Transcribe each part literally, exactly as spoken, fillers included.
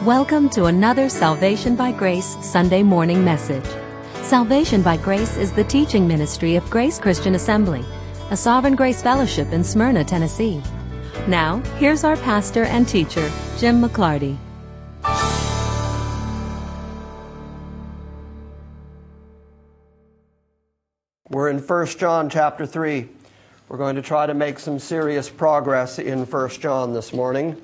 Welcome to another Salvation by Grace Sunday morning message. Salvation by Grace is the teaching ministry of Grace Christian Assembly, a Sovereign Grace Fellowship in Smyrna, Tennessee. Now, here's our pastor and teacher, Jim McClarty. We're in First John chapter three. We're going to try to make some serious progress in First John this morning.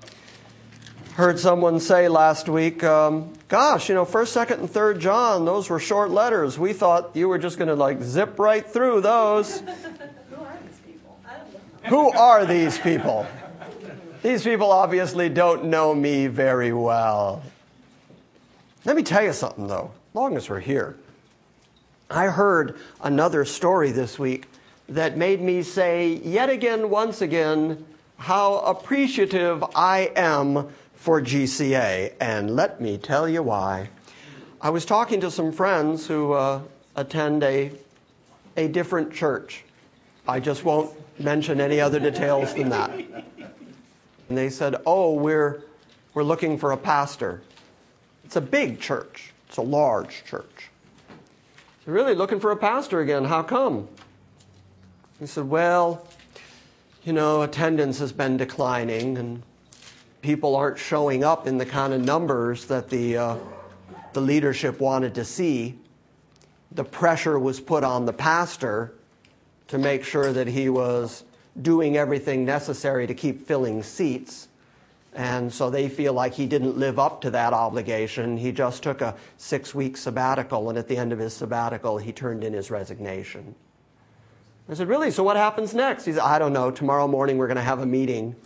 Heard someone say last week, um, gosh, you know, First, Second, and Third John, those were short letters. We thought you were just going to like zip right through those. Who are these people? I don't know. Who are these people? These people obviously don't know me very well. Let me tell you something, though, as long as we're here. I heard another story this week that made me say yet again, once again, how appreciative I am for G C A, and let me tell you why. I was talking to some friends who uh, attend a, a different church. I just won't mention any other details than that. And they said, oh, we're, we're looking for a pastor. It's a big church. It's a large church. So really looking for a pastor again. How come? He said, well, you know, attendance has been declining and people aren't showing up in the kind of numbers that the uh, the leadership wanted to see. The pressure was put on the pastor to make sure that he was doing everything necessary to keep filling seats. And so they feel like he didn't live up to that obligation. He just took a six-week sabbatical, and at the end of his sabbatical, he turned in his resignation. I said, really? So what happens next? He said, I don't know. Tomorrow morning we're going to have a meeting.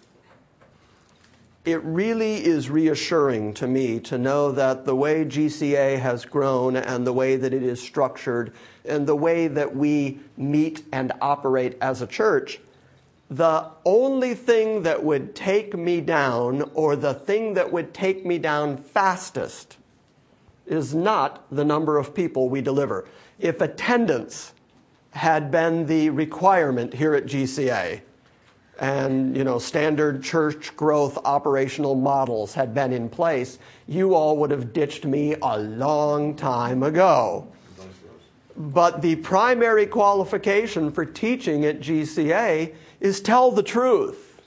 It really is reassuring to me to know that the way G C A has grown and the way that it is structured and the way that we meet and operate as a church, the only thing that would take me down, or the thing that would take me down fastest, is not the number of people we deliver. If attendance had been the requirement here at G C A, and, you know, standard church growth operational models had been in place, you all would have ditched me a long time ago. But the primary qualification for teaching at G C A is tell the truth.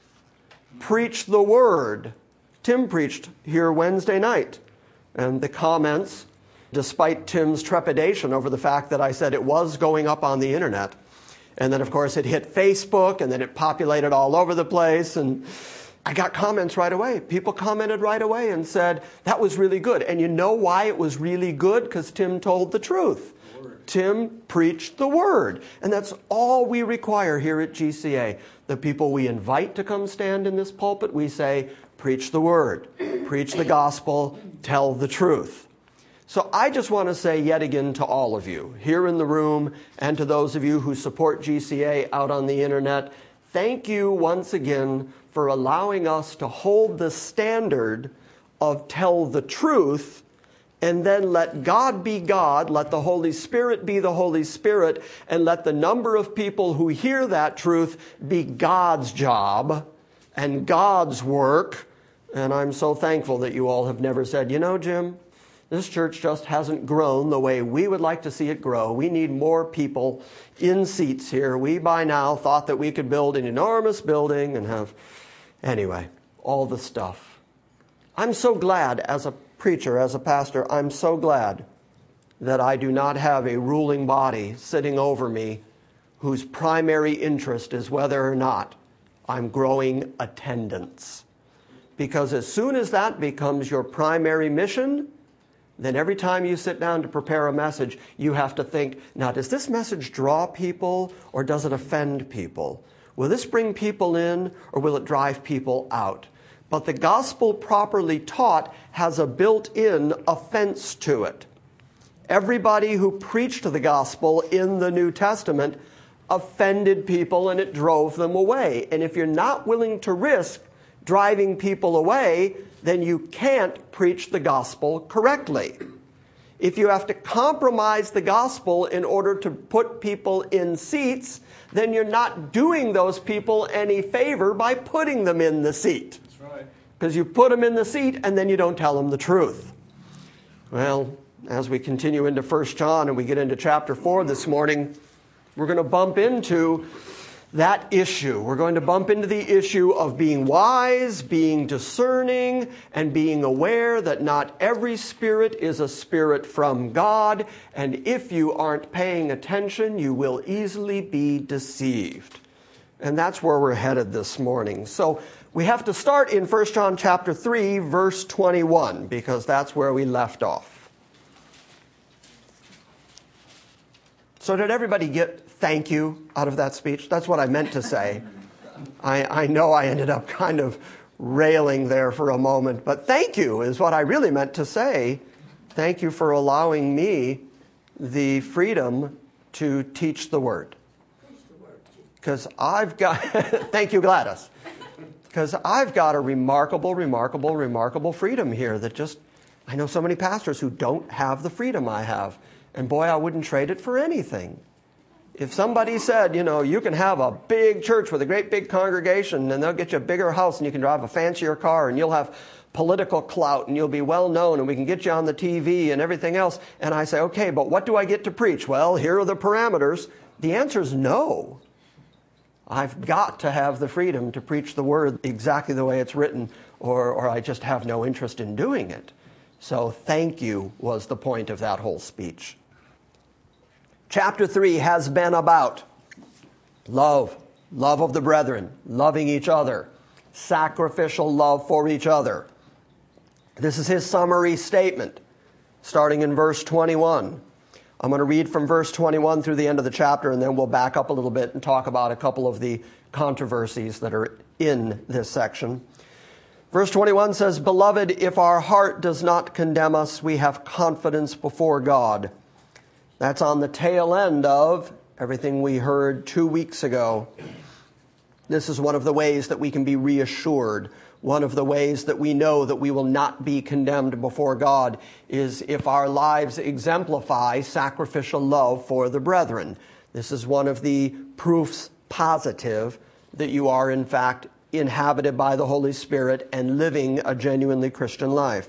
Preach the word. Tim preached here Wednesday night. And the comments, despite Tim's trepidation over the fact that I said it was going up on the internet, and then, of course, it hit Facebook, and then it populated all over the place. And I got comments right away. People commented right away and said, that was really good. And you know why it was really good? Because Tim told the truth. Tim preached the word. And that's all we require here at G C A. The people we invite to come stand in this pulpit, we say, preach the word, preach the gospel, tell the truth. So I just want to say yet again to all of you here in the room and to those of you who support G C A out on the internet, thank you once again for allowing us to hold the standard of tell the truth, and then let God be God, let the Holy Spirit be the Holy Spirit, and let the number of people who hear that truth be God's job and God's work. And I'm so thankful that you all have never said, you know, Jim, this church just hasn't grown the way we would like to see it grow. We need more people in seats here. We, by now, thought that we could build an enormous building and have, anyway, all the stuff. I'm so glad as a preacher, as a pastor, I'm so glad that I do not have a ruling body sitting over me whose primary interest is whether or not I'm growing attendance. Because as soon as that becomes your primary mission, then every time you sit down to prepare a message, you have to think, now, does this message draw people or does it offend people? Will this bring people in or will it drive people out? But the gospel properly taught has a built-in offense to it. Everybody who preached the gospel in the New Testament offended people and it drove them away. And if you're not willing to risk driving people away, then you can't preach the gospel correctly. If you have to compromise the gospel in order to put people in seats, then you're not doing those people any favor by putting them in the seat. That's right. because you put them in the seat and then you don't tell them the truth. Well, as we continue into First John and we get into chapter four this morning, we're going to bump into that issue. We're going to bump into the issue of being wise, being discerning, and being aware that not every spirit is a spirit from God, and if you aren't paying attention, you will easily be deceived. And that's where we're headed this morning. So we have to start in First John chapter three, verse twenty-one, because that's where we left off. So did everybody get thank you out of that speech? That's what I meant to say. I, I know I ended up kind of railing there for a moment, but thank you is what I really meant to say. Thank you for allowing me the freedom to teach the word. Because I've got, thank you, Gladys. Because I've got a remarkable, remarkable, remarkable freedom here that just, I know so many pastors who don't have the freedom I have. And boy, I wouldn't trade it for anything. If somebody said, you know, you can have a big church with a great big congregation and they'll get you a bigger house and you can drive a fancier car and you'll have political clout and you'll be well known and we can get you on the T V and everything else. And I say, okay, but what do I get to preach? Well, here are the parameters. The answer is no. I've got to have the freedom to preach the word exactly the way it's written, or, or I just have no interest in doing it. So thank you was the point of that whole speech. Chapter three has been about love, love of the brethren, loving each other, sacrificial love for each other. This is his summary statement, starting in verse twenty-one. I'm going to read from verse twenty-one through the end of the chapter, and then we'll back up a little bit and talk about a couple of the controversies that are in this section. Verse twenty-one says, "Beloved, if our heart does not condemn us, we have confidence before God." That's on the tail end of everything we heard two weeks ago. This is one of the ways that we can be reassured. One of the ways that we know that we will not be condemned before God is if our lives exemplify sacrificial love for the brethren. This is one of the proofs positive that you are, in fact, inhabited by the Holy Spirit and living a genuinely Christian life.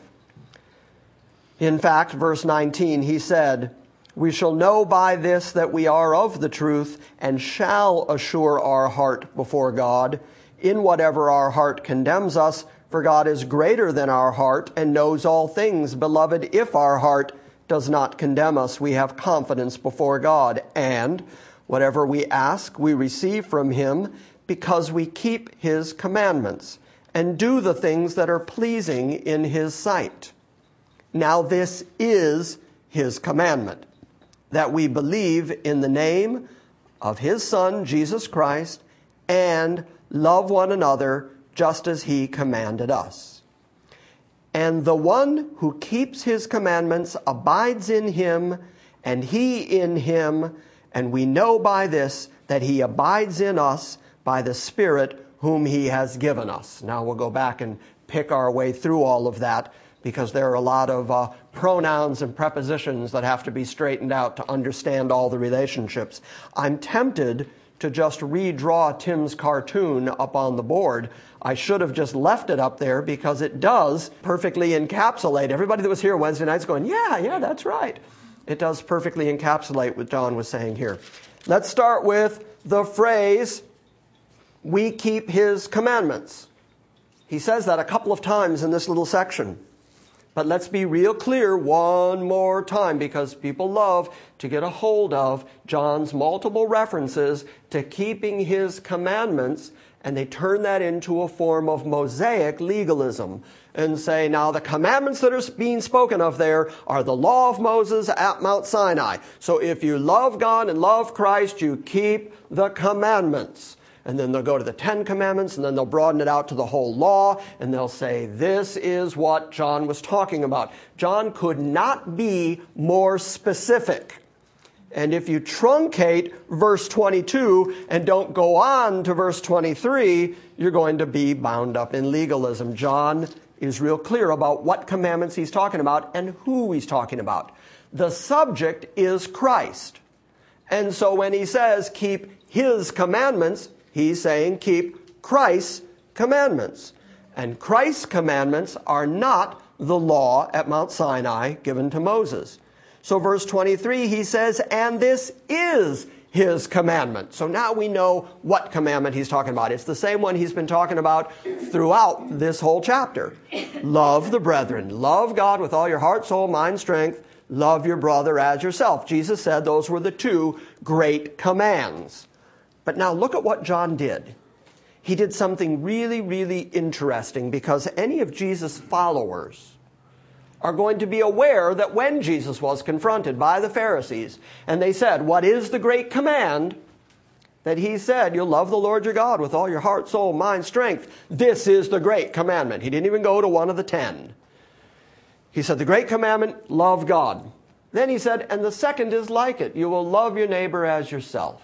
In fact, verse nineteen, he said, "We shall know by this that we are of the truth and shall assure our heart before God in whatever our heart condemns us, for God is greater than our heart and knows all things. Beloved, if our heart does not condemn us, we have confidence before God, and whatever we ask, we receive from him because we keep his commandments and do the things that are pleasing in his sight. Now this is his commandment, that we believe in the name of his Son, Jesus Christ, and love one another just as he commanded us. And the one who keeps his commandments abides in him, and he in him, and we know by this that he abides in us by the Spirit whom he has given us." Now we'll go back and pick our way through all of that, because there are a lot of uh, pronouns and prepositions that have to be straightened out to understand all the relationships. I'm tempted to just redraw Tim's cartoon up on the board. I should have just left it up there because it does perfectly encapsulate. Everybody that was here Wednesday night's going, yeah, yeah, that's right. It does perfectly encapsulate what John was saying here. Let's start with the phrase, "we keep his commandments." He says that a couple of times in this little section. But let's be real clear one more time, because people love to get a hold of John's multiple references to keeping his commandments, and they turn that into a form of Mosaic legalism and say, now the commandments that are being spoken of there are the law of Moses at Mount Sinai. So if you love God and love Christ, you keep the commandments. And then they'll go to the Ten Commandments, and then they'll broaden it out to the whole law, and they'll say, this is what John was talking about. John could not be more specific. And if you truncate verse twenty-two and don't go on to verse twenty-three, you're going to be bound up in legalism. John is real clear about what commandments he's talking about and who he's talking about. The subject is Christ. And so when he says, keep his commandments, he's saying keep Christ's commandments. And Christ's commandments are not the law at Mount Sinai given to Moses. So verse twenty-three, he says, and this is his commandment. So now we know what commandment he's talking about. It's the same one he's been talking about throughout this whole chapter. Love the brethren. Love God with all your heart, soul, mind, strength. Love your brother as yourself. Jesus said those were the two great commands. But now look at what John did. He did something really, really interesting, because any of Jesus' followers are going to be aware that when Jesus was confronted by the Pharisees and they said, what is the great command? That he said, you'll love the Lord your God with all your heart, soul, mind, strength. This is the great commandment. He didn't even go to one of the ten. He said, the great commandment, love God. Then he said, and the second is like it. You will love your neighbor as yourself.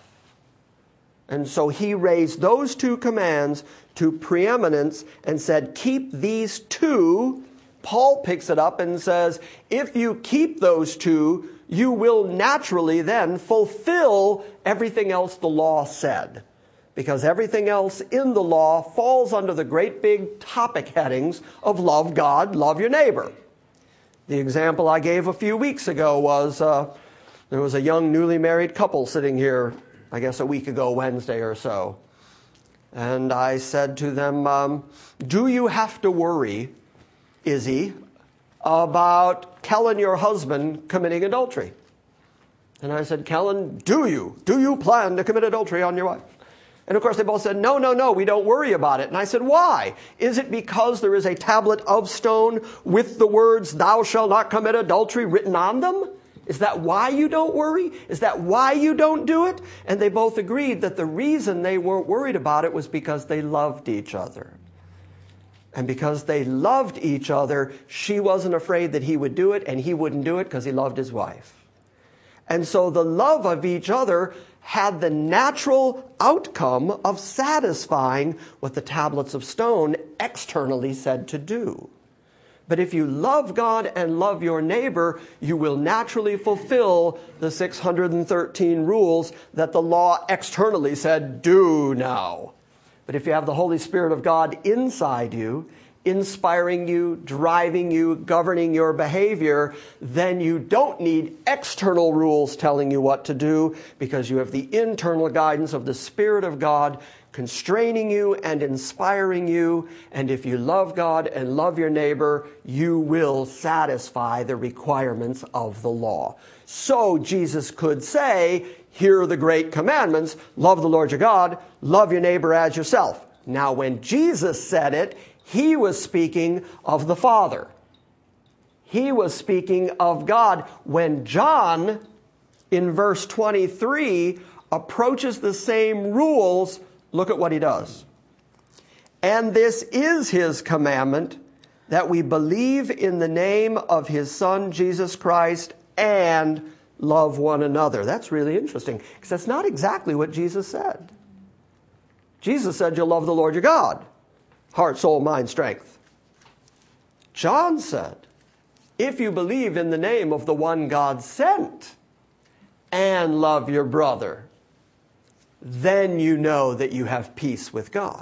And so he raised those two commands to preeminence and said, keep these two. Paul picks it up and says, if you keep those two, you will naturally then fulfill everything else the law said. Because everything else in the law falls under the great big topic headings of love God, love your neighbor. The example I gave a few weeks ago was uh, there was a young newly married couple sitting here, I guess a week ago, Wednesday or so. And I said to them, um, do you have to worry, Izzy, about Kellen, your husband, committing adultery? And I said, Kellen, do you? Do you plan to commit adultery on your wife? And of course they both said, no, no, no, we don't worry about it. And I said, why? Is it because there is a tablet of stone with the words, thou shalt not commit adultery written on them? Is that why you don't worry? Is that why you don't do it? And they both agreed that the reason they weren't worried about it was because they loved each other. And because they loved each other, she wasn't afraid that he would do it, and he wouldn't do it because he loved his wife. And so the love of each other had the natural outcome of satisfying what the tablets of stone externally said to do. But if you love God and love your neighbor, you will naturally fulfill the six hundred thirteen rules that the law externally said, do now. But if you have the Holy Spirit of God inside you, inspiring you, driving you, governing your behavior, then you don't need external rules telling you what to do, because you have the internal guidance of the Spirit of God constraining you and inspiring you. And if you love God and love your neighbor, you will satisfy the requirements of the law. So Jesus could say, here are the great commandments. Love the Lord your God. Love your neighbor as yourself. Now, when Jesus said it, he was speaking of the Father. He was speaking of God. When John, in verse twenty-three, approaches the same rules, look at what he does. And this is his commandment, that we believe in the name of his Son, Jesus Christ, and love one another. That's really interesting, because that's not exactly what Jesus said. Jesus said you'll love the Lord your God, heart, soul, mind, strength. John said, if you believe in the name of the one God sent and love your brother, then you know that you have peace with God.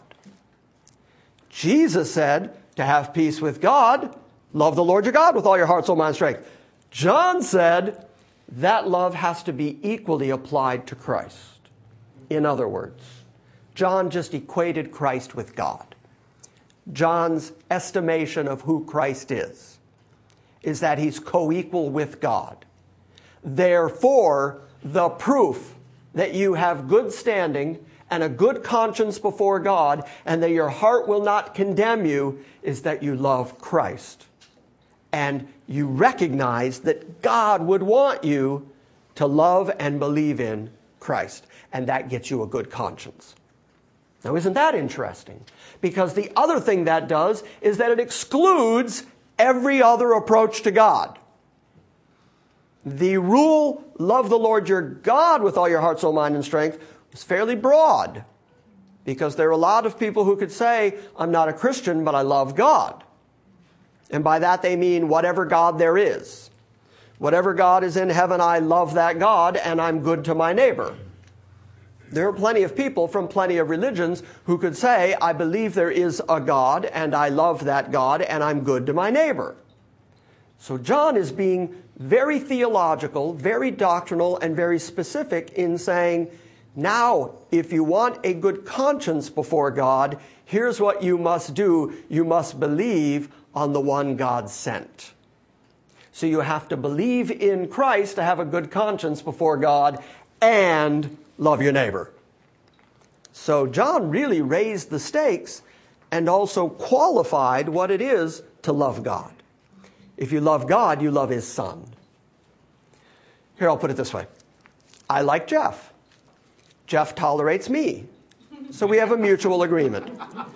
Jesus said to have peace with God, love the Lord your God with all your heart, soul, mind, strength. John said that love has to be equally applied to Christ. In other words, John just equated Christ with God. John's estimation of who Christ is, is that he's co-equal with God. Therefore, the proof that you have good standing and a good conscience before God, and that your heart will not condemn you, is that you love Christ. And you recognize that God would want you to love and believe in Christ. And that gets you a good conscience. Now, isn't that interesting? Because the other thing that does is that it excludes every other approach to God. The rule, love the Lord your God with all your heart, soul, mind, and strength, was fairly broad. Because there are a lot of people who could say, I'm not a Christian, but I love God. And by that they mean whatever God there is. Whatever God is in heaven, I love that God, and I'm good to my neighbor. There are plenty of people from plenty of religions who could say, I believe there is a God, and I love that God, and I'm good to my neighbor. So John is being very theological, very doctrinal, and very specific in saying, now, if you want a good conscience before God, here's what you must do. You must believe on the one God sent. So you have to believe in Christ to have a good conscience before God and love your neighbor. So John really raised the stakes and also qualified what it is to love God. If you love God, you love his Son. Here, I'll put it this way. I like Jeff. Jeff tolerates me. So we have a mutual agreement.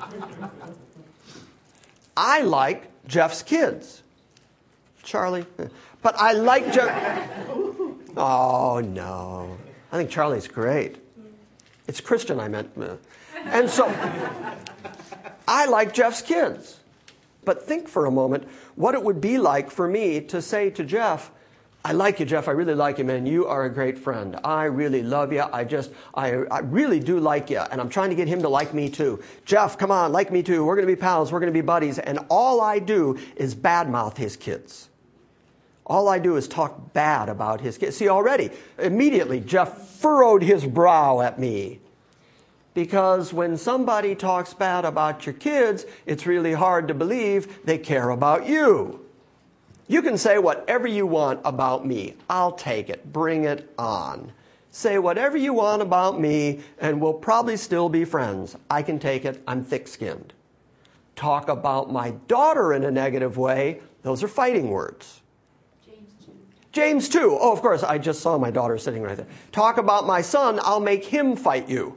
I like Jeff's kids. Charlie. But I like Jeff. Oh, no. I think Charlie's great. It's Christian, I meant. And so, I like Jeff's kids. But think for a moment what it would be like for me to say to Jeff, I like you, Jeff. I really like you, man. You are a great friend. I really love you. I just, I, I really do like you. And I'm trying to get him to like me too. Jeff, come on, like me too. We're going to be pals. We're going to be buddies. And all I do is badmouth his kids. All I do is talk bad about his kids. See, already, immediately, Jeff furrowed his brow at me. Because when somebody talks bad about your kids, it's really hard to believe they care about you. You can say whatever you want about me. I'll take it. Bring it on. Say whatever you want about me, and we'll probably still be friends. I can take it. I'm thick-skinned. Talk about my daughter in a negative way. Those are fighting words. James two. James two. Oh, of course, I just saw my daughter sitting right there. Talk about my son. I'll make him fight you.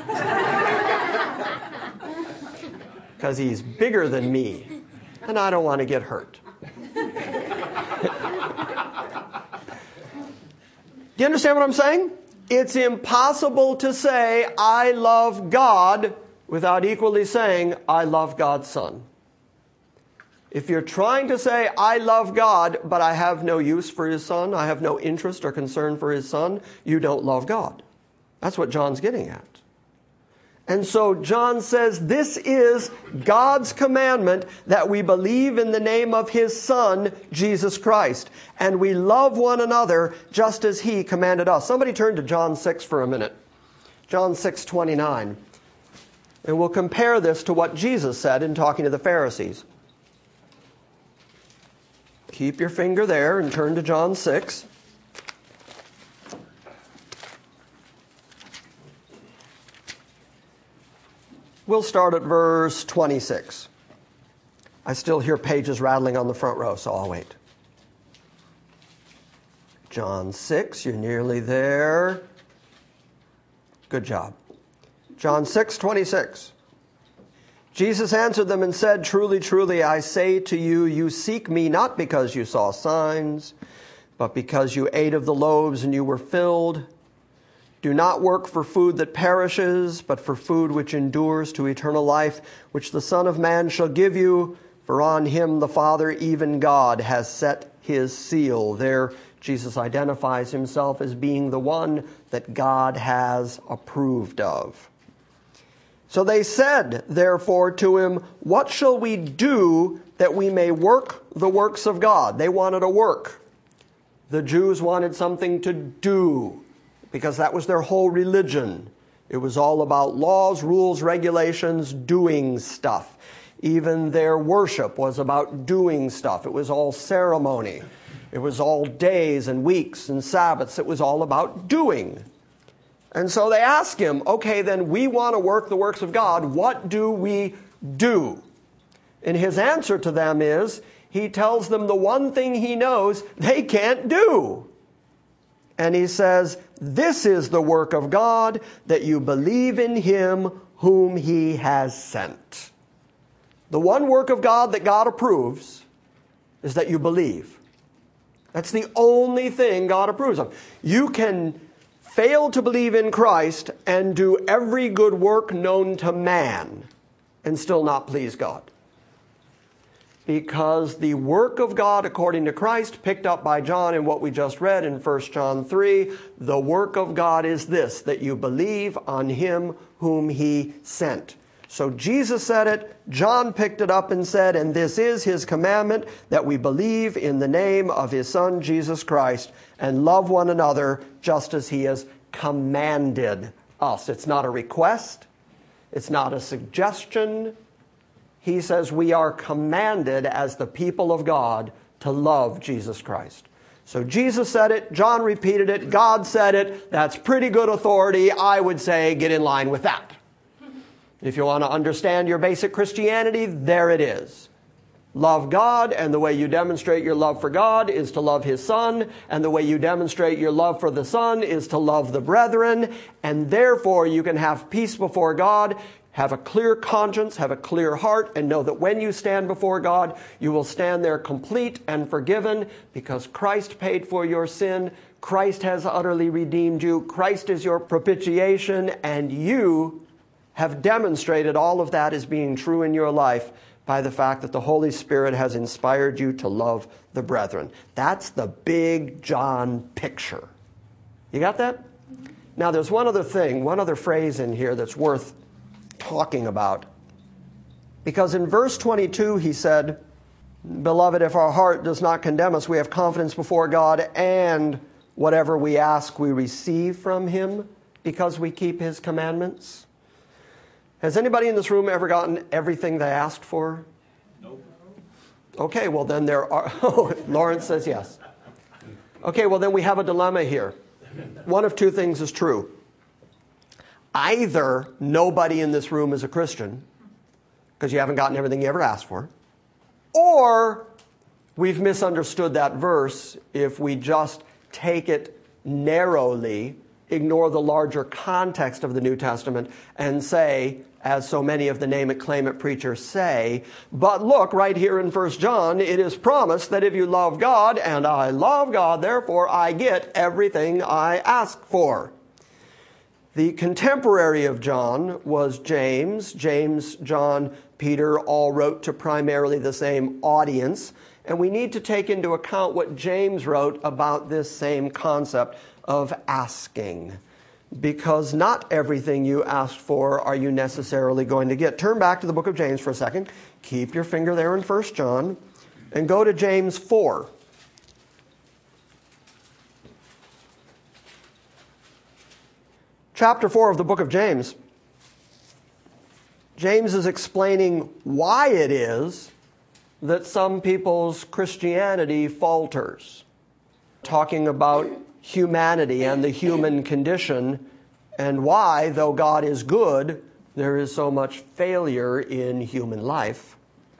Because he's bigger than me, and I don't want to get hurt. Do you understand what I'm saying? It's impossible to say, I love God, without equally saying, I love God's Son. If you're trying to say, I love God, but I have no use for his Son, I have no interest or concern for his Son, you don't love God. That's what John's getting at. And so John says this is God's commandment, that we believe in the name of his Son, Jesus Christ, and we love one another just as he commanded us. Somebody turn to John six for a minute. John six twenty-nine. And we'll compare this to what Jesus said in talking to the Pharisees. Keep your finger there and turn to John six. We'll start at verse twenty-six. I still hear pages rattling on the front row, so I'll wait. John six, you're nearly there. Good job. John six twenty-six. Jesus answered them and said, truly, truly, I say to you, you seek me not because you saw signs, but because you ate of the loaves and you were filled. Do not work for food that perishes, but for food which endures to eternal life, which the Son of Man shall give you, for on him the Father, even God, has set his seal. There, Jesus identifies himself as being the one that God has approved of. So they said, therefore, to him, what shall we do that we may work the works of God? They wanted a work. The Jews wanted something to do, because that was their whole religion. It was all about laws, rules, regulations, doing stuff. Even their worship was about doing stuff. It was all ceremony. It was all days and weeks and Sabbaths. It was all about doing. And so they ask him, okay, then we want to work the works of God. What do we do? And his answer to them is, he tells them the one thing he knows they can't do. And he says, this is the work of God, that you believe in him whom he has sent. The one work of God that God approves is that you believe. That's the only thing God approves of. You can fail to believe in Christ and do every good work known to man and still not please God. because the work of God according to Christ, picked up by John in what we just read in First John three, the work of God is this, that you believe on him whom he sent. So Jesus said it, John picked it up and said, and this is his commandment, that we believe in the name of his Son, Jesus Christ, and love one another just as he has commanded us. It's not a request. It's not a suggestion. He says we are commanded as the people of God to love Jesus Christ. So Jesus said it, John repeated it, God said it. That's pretty good authority. I would say get in line with that. If you want to understand your basic Christianity, there it is. Love God, and the way you demonstrate your love for God is to love his Son, and the way you demonstrate your love for the Son is to love the brethren, and therefore you can have peace before God, have a clear conscience, have a clear heart, and know that when you stand before God, you will stand there complete and forgiven because Christ paid for your sin. Christ has utterly redeemed you. Christ is your propitiation, and you have demonstrated all of that as being true in your life by the fact that the Holy Spirit has inspired you to love the brethren. That's the big John picture. You got that? Now, there's one other thing, one other phrase in here that's worth talking about. Because in verse twenty-two, he said, Beloved, if our heart does not condemn us, we have confidence before God, and whatever we ask, we receive from him because we keep his commandments. Has anybody in this room ever gotten everything they asked for? Nope. Okay, well then there are... Oh, Lawrence says yes. Okay, well then we have a dilemma here. One of two things is true. Either nobody in this room is a Christian, because you haven't gotten everything you ever asked for, or we've misunderstood that verse if we just take it narrowly, ignore the larger context of the New Testament, and say, as so many of the name it, claim it preachers say, but look, right here in First John, it is promised that if you love God, and I love God, therefore I get everything I ask for. The contemporary of John was James. James, John, Peter all wrote to primarily the same audience. And we need to take into account what James wrote about this same concept of asking. Because not everything you asked for are you necessarily going to get. Turn back to the book of James for a second. Keep your finger there in First John. And go to James four. Chapter four of the book of James. James is explaining why it is that some people's Christianity falters. Talking about humanity and the human condition and why, though God is good, there is so much failure in human life.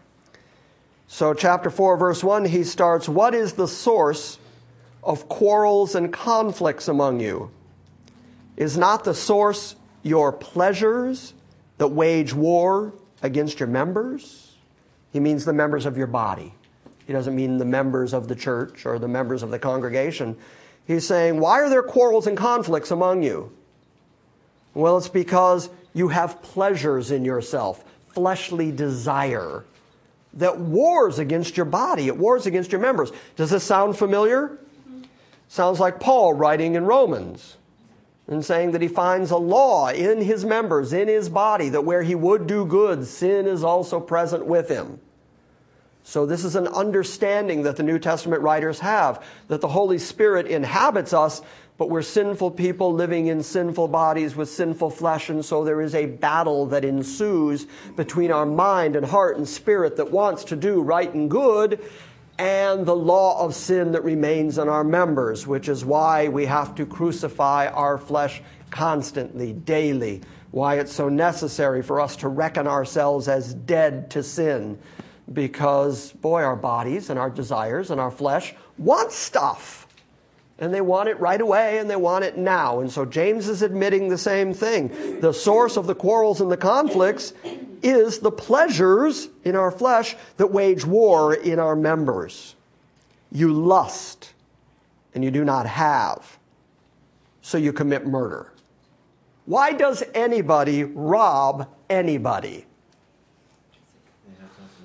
So chapter four, verse one, he starts, What is the source of quarrels and conflicts among you? Is not the source your pleasures that wage war against your members? He means the members of your body. He doesn't mean the members of the church or the members of the congregation. He's saying, why are there quarrels and conflicts among you? Well, it's because you have pleasures in yourself, fleshly desire, that wars against your body. It wars against your members. Does this sound familiar? Mm-hmm. Sounds like Paul writing in Romans and saying that he finds a law in his members, in his body, that where he would do good, sin is also present with him. So this is an understanding that the New Testament writers have, that the Holy Spirit inhabits us, but we're sinful people living in sinful bodies with sinful flesh, and so there is a battle that ensues between our mind and heart and spirit that wants to do right and good, and the law of sin that remains in our members, which is why we have to crucify our flesh constantly, daily, why it's so necessary for us to reckon ourselves as dead to sin. Because, boy, our bodies and our desires and our flesh want stuff. And they want it right away, and they want it now. And so James is admitting the same thing. The source of the quarrels and the conflicts is the pleasures in our flesh that wage war in our members. You lust, and you do not have, so you commit murder. Why does anybody rob anybody?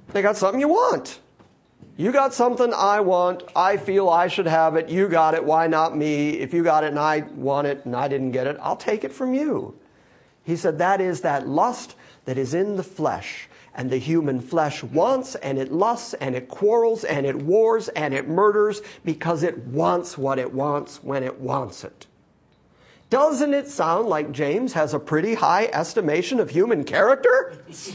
They got something you want. You got something I want. I feel I should have it. You got it. Why not me? If you got it and I want it and I didn't get it, I'll take it from you. He said that is that lust that is in the flesh. And the human flesh wants and it lusts and it quarrels and it wars and it murders because it wants what it wants when it wants it. Doesn't it sound like James has a pretty high estimation of human character?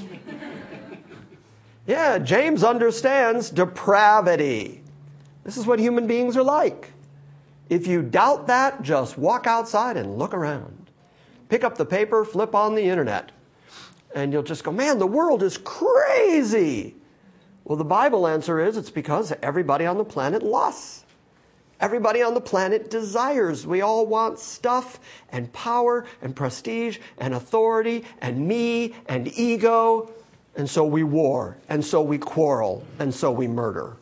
Yeah, James understands depravity. This is what human beings are like. If you doubt that, just walk outside and look around. Pick up the paper, flip on the internet, and you'll just go, man, the world is crazy. Well, the Bible answer is it's because everybody on the planet lusts. Everybody on the planet desires. We all want stuff and power and prestige and authority and me and ego. And so we war, and so we quarrel, and so we murder.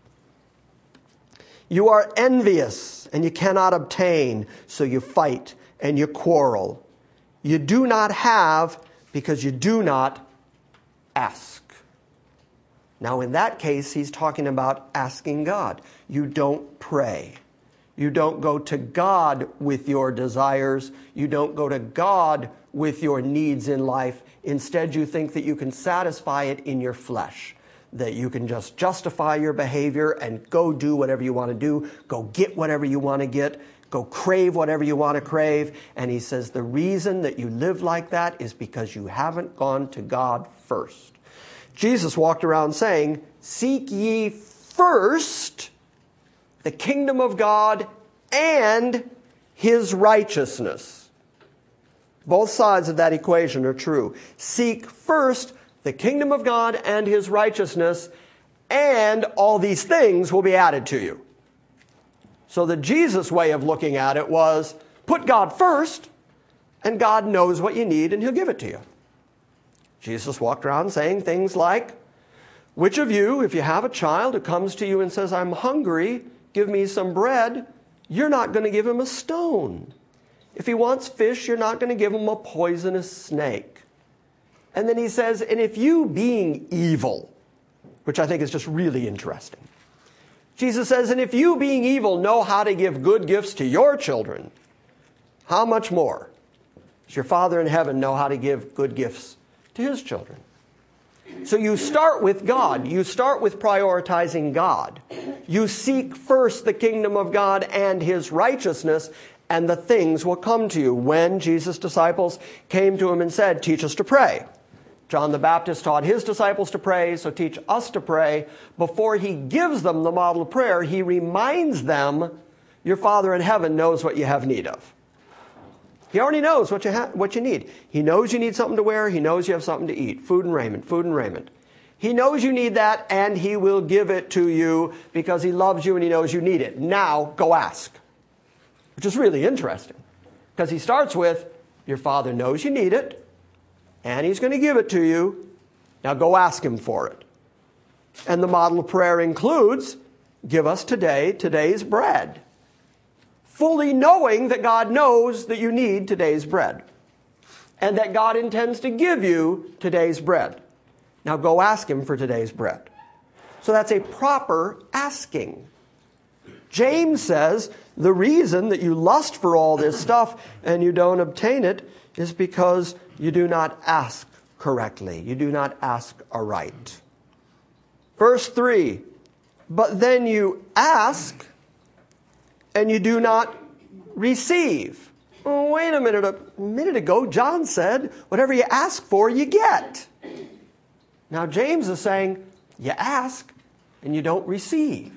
You are envious, and you cannot obtain, so you fight and you quarrel. You do not have because you do not ask. Now, in that case, he's talking about asking God. You don't pray. You don't go to God with your desires. You don't go to God with your needs in life. Instead, you think that you can satisfy it in your flesh, that you can just justify your behavior and go do whatever you want to do, go get whatever you want to get, go crave whatever you want to crave. And he says the reason that you live like that is because you haven't gone to God first. Jesus walked around saying, seek ye first the kingdom of God and his righteousness. Both sides of that equation are true. Seek first the kingdom of God and his righteousness, and all these things will be added to you. So the Jesus way of looking at it was, put God first, and God knows what you need, and he'll give it to you. Jesus walked around saying things like, which of you, if you have a child who comes to you and says, I'm hungry, give me some bread, you're not going to give him a stone. If he wants fish, you're not going to give him a poisonous snake. And then he says, and if you being evil, which I think is just really interesting. Jesus says, and if you being evil know how to give good gifts to your children, how much more does your Father in heaven know how to give good gifts to his children? So you start with God. You start with prioritizing God. You seek first the kingdom of God and his righteousness, and the things will come to you. When Jesus' disciples came to him and said, teach us to pray. John the Baptist taught his disciples to pray, so teach us to pray. Before he gives them the model of prayer, he reminds them, your Father in heaven knows what you have need of. He already knows what you, ha- what you need. He knows you need something to wear. He knows you have something to eat. Food and raiment, food and raiment. He knows you need that, and he will give it to you because he loves you and he knows you need it. Now, go ask. Which is really interesting, because he starts with, your Father knows you need it, and he's going to give it to you. Now go ask him for it. And the model of prayer includes, give us today today's bread. Fully knowing that God knows that you need today's bread, and that God intends to give you today's bread. Now go ask him for today's bread. So that's a proper asking. James says the reason that you lust for all this stuff and you don't obtain it is because you do not ask correctly. You do not ask aright. Verse three, but then you ask and you do not receive. Oh, wait a minute. A minute ago, John said, whatever you ask for, you get. Now James is saying, you ask and you don't receive.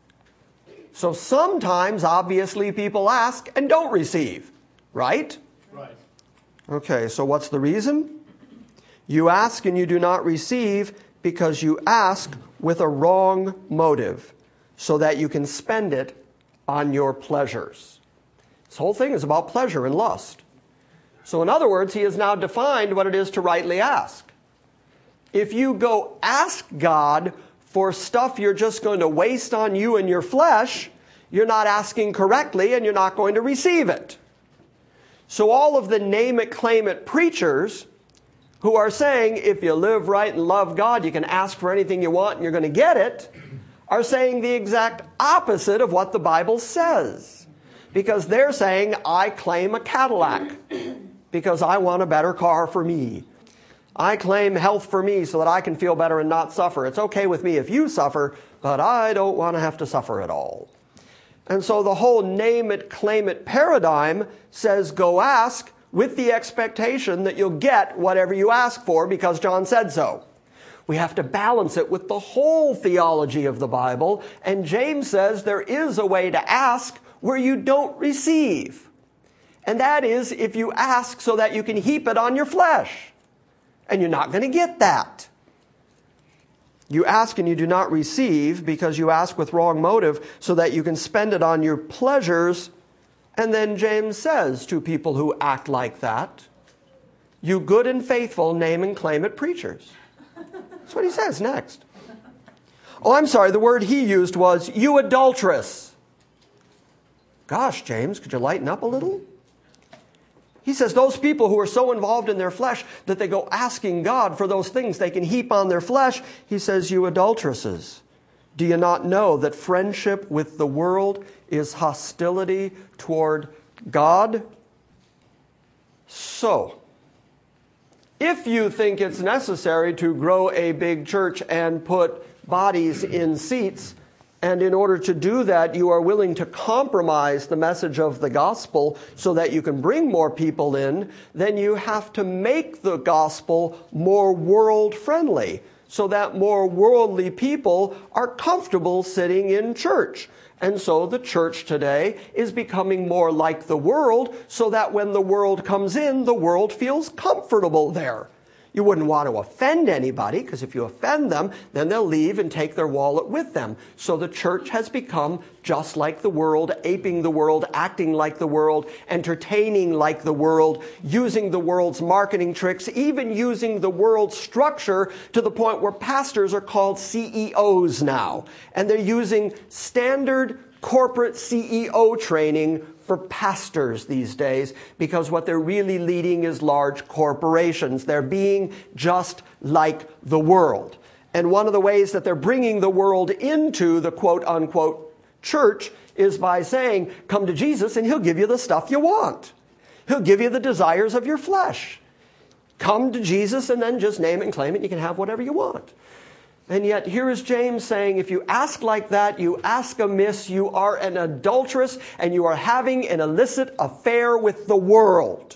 So sometimes, obviously, people ask and don't receive, right? Right. Okay, so what's the reason? You ask and you do not receive because you ask with a wrong motive so that you can spend it on your pleasures. This whole thing is about pleasure and lust. So in other words, he has now defined what it is to rightly ask. If you go ask God for stuff you're just going to waste on you and your flesh, you're not asking correctly and you're not going to receive it. So all of the name it, claim it preachers who are saying if you live right and love God, you can ask for anything you want and you're going to get it, are saying the exact opposite of what the Bible says. Because they're saying, I claim a Cadillac because I want a better car for me. I claim health for me so that I can feel better and not suffer. It's okay with me if you suffer, but I don't want to have to suffer at all. And so the whole name it, claim it paradigm says go ask with the expectation that you'll get whatever you ask for because John said so. We have to balance it with the whole theology of the Bible. And James says there is a way to ask where you don't receive. And that is if you ask so that you can heap it on your flesh. And you're not going to get that. You ask and you do not receive because you ask with wrong motive so that you can spend it on your pleasures. And then James says to people who act like that, you good and faithful name and claim it preachers. That's what he says next. Oh, I'm sorry, the word he used was, you adulteress. Gosh, James, could you lighten up a little? He says those people who are so involved in their flesh that they go asking God for those things they can heap on their flesh. He says, you adulteresses, do you not know that friendship with the world is hostility toward God? So, if you think it's necessary to grow a big church and put bodies in seats, and in order to do that, you are willing to compromise the message of the gospel so that you can bring more people in, then you have to make the gospel more world-friendly so that more worldly people are comfortable sitting in church. And so the church today is becoming more like the world so that when the world comes in, the world feels comfortable there. You wouldn't want to offend anybody, because if you offend them, then they'll leave and take their wallet with them. So the church has become just like the world, aping the world, acting like the world, entertaining like the world, using the world's marketing tricks, even using the world's structure to the point where pastors are called C E Os now. And they're using standard corporate C E O training for pastors these days, because what they're really leading is large corporations. They're being just like the world. And one of the ways that they're bringing the world into the quote-unquote church is by saying, come to Jesus and he'll give you the stuff you want. He'll give you the desires of your flesh. Come to Jesus and then just name it and claim it and you can have whatever you want. And yet here is James saying, if you ask like that, you ask amiss, you are an adulteress, and you are having an illicit affair with the world.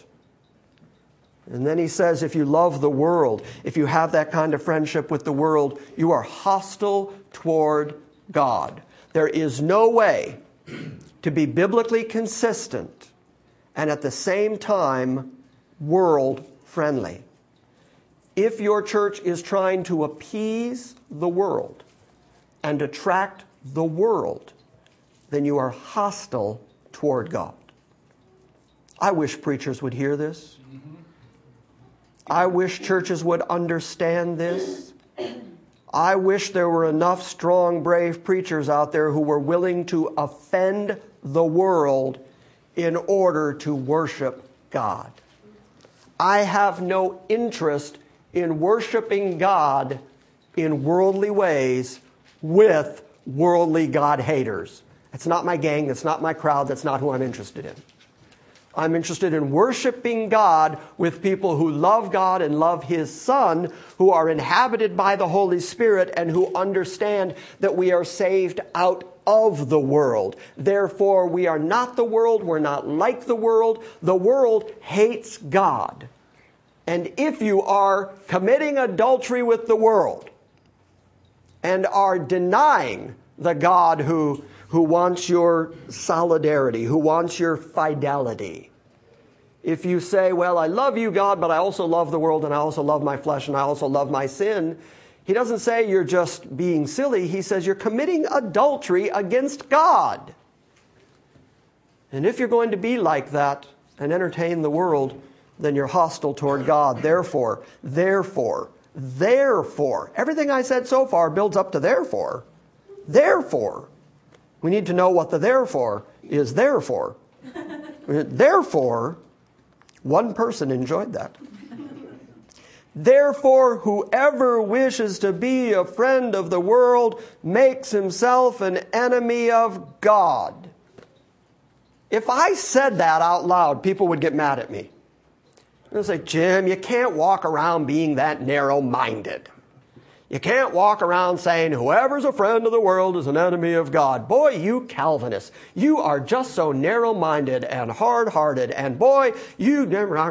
And then he says, if you love the world, if you have that kind of friendship with the world, you are hostile toward God. There is no way to be biblically consistent and at the same time world-friendly. If your church is trying to appease the world and attract the world, then you are hostile toward God. I wish preachers would hear this. I wish churches would understand this. I wish there were enough strong, brave preachers out there who were willing to offend the world in order to worship God. I have no interest in worshiping God in worldly ways with worldly God haters. It's not my gang, that's not my crowd, that's not who I'm interested in. I'm interested in worshiping God with people who love God and love His Son, who are inhabited by the Holy Spirit and who understand that we are saved out of the world. Therefore, we are not the world, we're not like the world. The world hates God. And if you are committing adultery with the world and are denying the God who, who wants your solidarity, who wants your fidelity, if you say, well, I love you, God, but I also love the world and I also love my flesh and I also love my sin, He doesn't say you're just being silly. He says you're committing adultery against God. And if you're going to be like that and entertain the world, then you're hostile toward God. Therefore, therefore, therefore. Everything I said so far builds up to therefore. Therefore. We need to know what the therefore is therefore. Therefore, one person enjoyed that. Therefore, whoever wishes to be a friend of the world makes himself an enemy of God. If I said that out loud, people would get mad at me. They'll say, Jim, you can't walk around being that narrow-minded. You can't walk around saying, whoever's a friend of the world is an enemy of God. Boy, you Calvinists, you are just so narrow-minded and hard-hearted. And boy, you...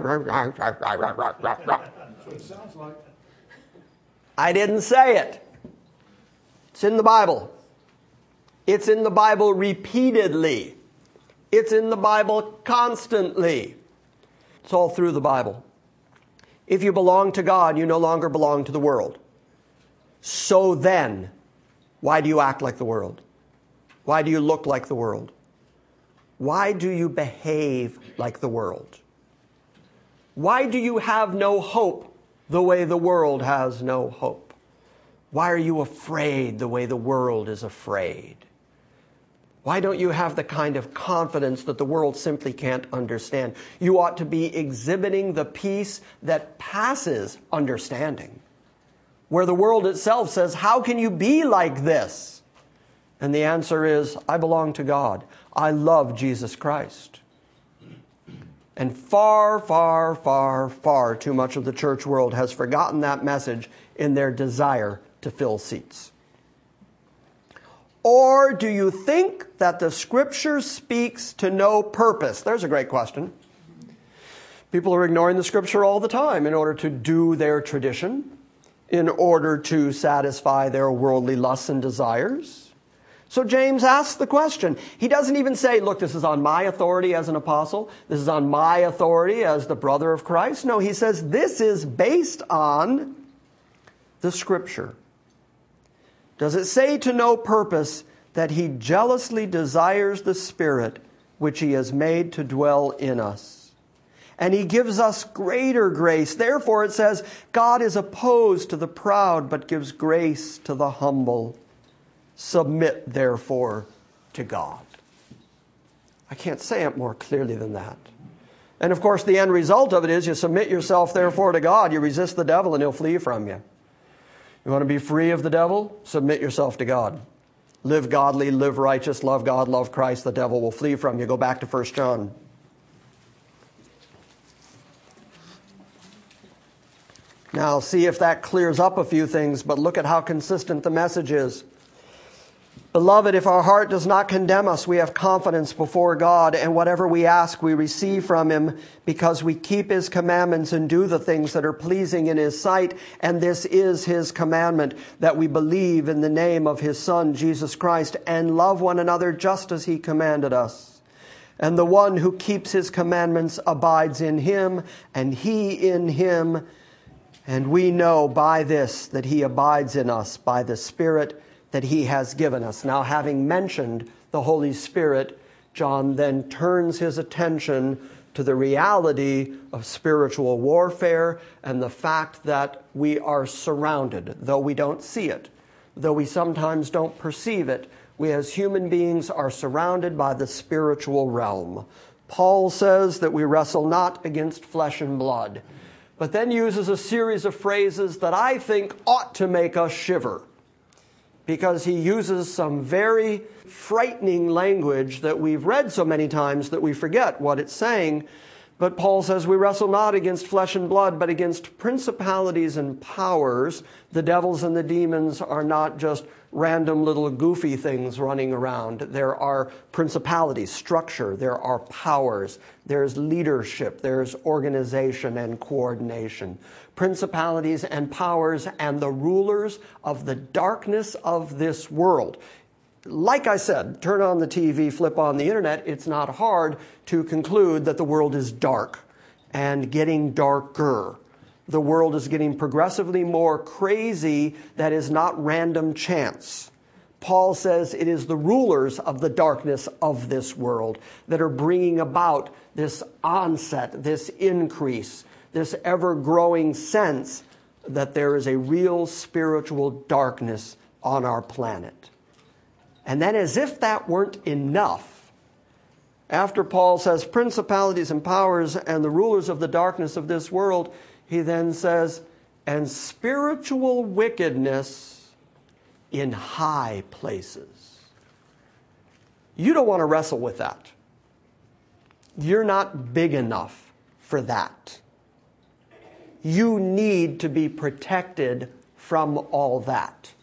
It sounds like. I didn't say it. It's in the Bible. It's in the Bible repeatedly. It's in the Bible constantly. It's all through the Bible. If you belong to God, you no longer belong to the world. So then, why do you act like the world? Why do you look like the world? Why do you behave like the world? Why do you have no hope the way the world has no hope? Why are you afraid the way the world is afraid? Why don't you have the kind of confidence that the world simply can't understand? You ought to be exhibiting the peace that passes understanding, where the world itself says, how can you be like this? And the answer is, I belong to God. I love Jesus Christ. And far, far, far, far too much of the church world has forgotten that message in their desire to fill seats. Or do you think that the Scripture speaks to no purpose? There's a great question. People are ignoring the Scripture all the time in order to do their tradition, in order to satisfy their worldly lusts and desires. So James asks the question. He doesn't even say, look, this is on my authority as an apostle. This is on my authority as the brother of Christ. No, he says this is based on the Scripture. Does it say to no purpose that he jealously desires the Spirit which he has made to dwell in us? And he gives us greater grace. Therefore it says, God is opposed to the proud, but gives grace to the humble. Submit, therefore, to God. I can't say it more clearly than that. And of course, the end result of it is you submit yourself, therefore, to God. You resist the devil and he'll flee from you. You want to be free of the devil? Submit yourself to God. Live godly, live righteous, love God, love Christ. The devil will flee from you. Go back to First John. Now, see if that clears up a few things, but look at how consistent the message is. Beloved, if our heart does not condemn us, we have confidence before God, and whatever we ask, we receive from Him, because we keep His commandments and do the things that are pleasing in His sight. And this is His commandment, that we believe in the name of His Son, Jesus Christ, and love one another just as He commanded us. And the one who keeps His commandments abides in Him, and He in him. And we know by this that He abides in us, by the Spirit that He has given us. Now, having mentioned the Holy Spirit, John then turns his attention to the reality of spiritual warfare and the fact that we are surrounded, though we don't see it, though we sometimes don't perceive it. We as human beings are surrounded by the spiritual realm. Paul says that we wrestle not against flesh and blood, but then uses a series of phrases that I think ought to make us shiver, because he uses some very frightening language that we've read so many times that we forget what it's saying. But Paul says we wrestle not against flesh and blood, but against principalities and powers. The devils and the demons are not just random little goofy things running around. There are principalities, structure, there are powers, there's leadership, there's organization and coordination. Principalities and powers and the rulers of the darkness of this world. Like I said, turn on the T V, flip on the internet, it's not hard to conclude that the world is dark and getting darker. The world is getting progressively more crazy. That is not random chance. Paul says it is the rulers of the darkness of this world that are bringing about this onset, this increase, this ever-growing sense that there is a real spiritual darkness on our planet. And then, as if that weren't enough, after Paul says principalities and powers and the rulers of the darkness of this world, he then says, and spiritual wickedness in high places. You don't want to wrestle with that. You're not big enough for that. You need to be protected from all that.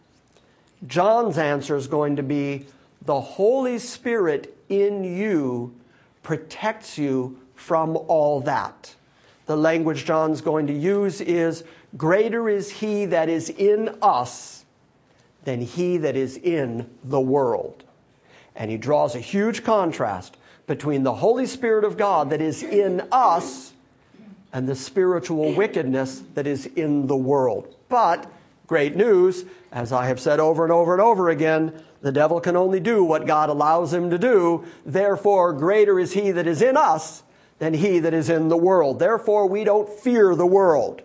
John's answer is going to be, the Holy Spirit in you protects you from all that. The language John's going to use is, greater is he that is in us than he that is in the world. And he draws a huge contrast between the Holy Spirit of God that is in us and the spiritual wickedness that is in the world. But, great news, as I have said over and over and over again, the devil can only do what God allows him to do. Therefore, greater is he that is in us than he that is in the world. Therefore, we don't fear the world.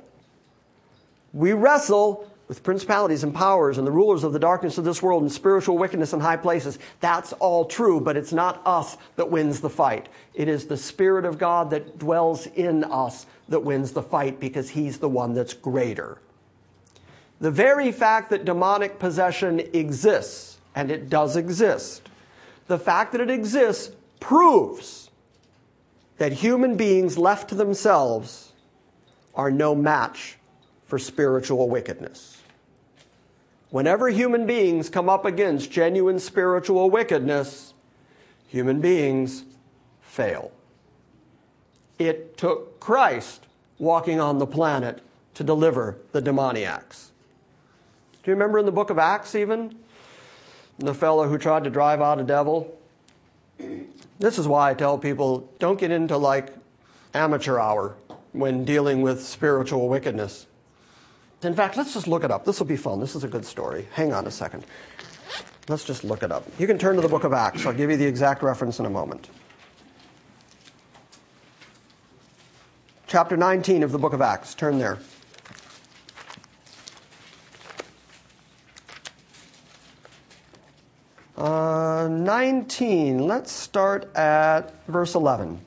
We wrestle with principalities and powers and the rulers of the darkness of this world and spiritual wickedness in high places. That's all true, but it's not us that wins the fight. It is the Spirit of God that dwells in us that wins the fight, because he's the one that's greater. The very fact that demonic possession exists, and it does exist, the fact that it exists proves that human beings left to themselves are no match for spiritual wickedness. Whenever human beings come up against genuine spiritual wickedness, human beings fail. It took Christ walking on the planet to deliver the demoniacs. Do you remember in the book of Acts even? The fellow who tried to drive out a devil? This is why I tell people, don't get into like amateur hour when dealing with spiritual wickedness. In fact, let's just look it up. This will be fun. This is a good story. Hang on a second. Let's just look it up. You can turn to the book of Acts. I'll give you the exact reference in a moment. Chapter nineteen of the book of Acts. Turn there. Uh, nineteen. Let's start at verse eleven.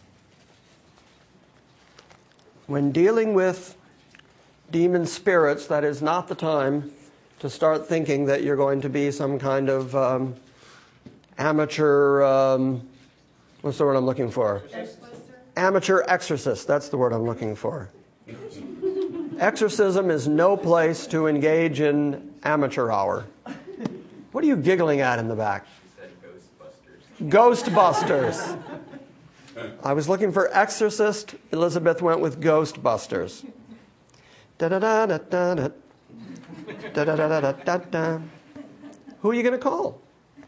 When dealing with demon spirits, that is not the time to start thinking that you're going to be some kind of um, amateur, um, what's the word I'm looking for? Amateur exorcist. That's the word I'm looking for. Exorcism is no place to engage in amateur hour. What are you giggling at in the back? She said Ghostbusters. Ghostbusters. I was looking for exorcist. Elizabeth went with Ghostbusters. Da da da da da da. Da da da da da da. Who are you going to call?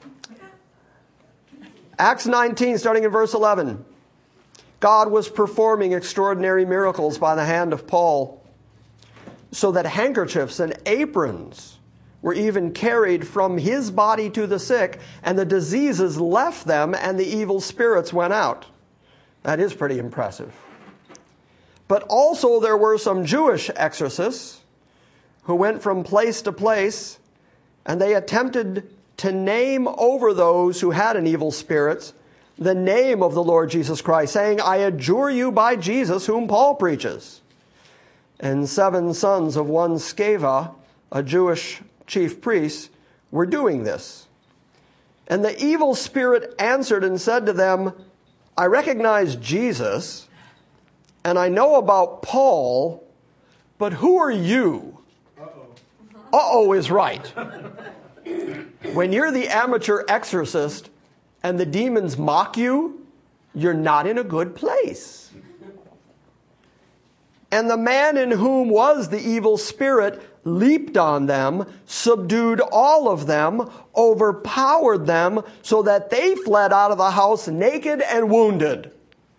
Acts nineteen, starting in verse eleven. God was performing extraordinary miracles by the hand of Paul, so that handkerchiefs and aprons were even carried from his body to the sick, and the diseases left them, and the evil spirits went out. That is pretty impressive. But also there were some Jewish exorcists who went from place to place, and they attempted to name over those who had an evil spirit the name of the Lord Jesus Christ, saying, I adjure you by Jesus whom Paul preaches. And seven sons of one Sceva, a Jewish chief priest, were doing this. And the evil spirit answered and said to them, I recognize Jesus, and I know about Paul, but who are you? Uh-oh. Uh-oh is right. When you're the amateur exorcist and the demons mock you, you're not in a good place. And the man in whom was the evil spirit leaped on them, subdued all of them, overpowered them, so that they fled out of the house naked and wounded.